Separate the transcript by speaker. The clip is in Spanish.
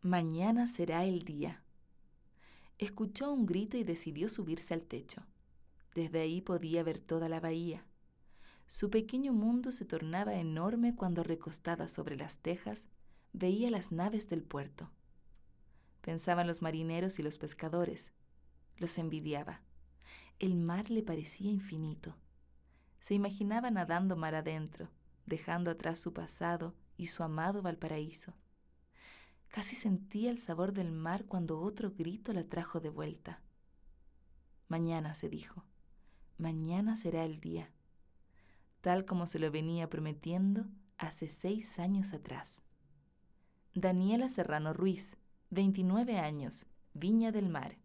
Speaker 1: Mañana será el día. Escuchó un grito y decidió subirse al techo. Desde ahí podía ver toda la bahía. Su pequeño mundo se tornaba enorme cuando, recostada sobre las tejas, veía las naves del puerto. Pensaba en los marineros y los pescadores. Los envidiaba. El mar le parecía infinito. Se imaginaba nadando mar adentro, dejando atrás su pasado y su amado Valparaíso. Casi sentía el sabor del mar cuando otro grito la trajo de vuelta. Mañana, se dijo, mañana será el día, tal como se lo venía prometiendo hace 6 años atrás. Daniela Serrano Ruiz, 29 años, Viña del Mar.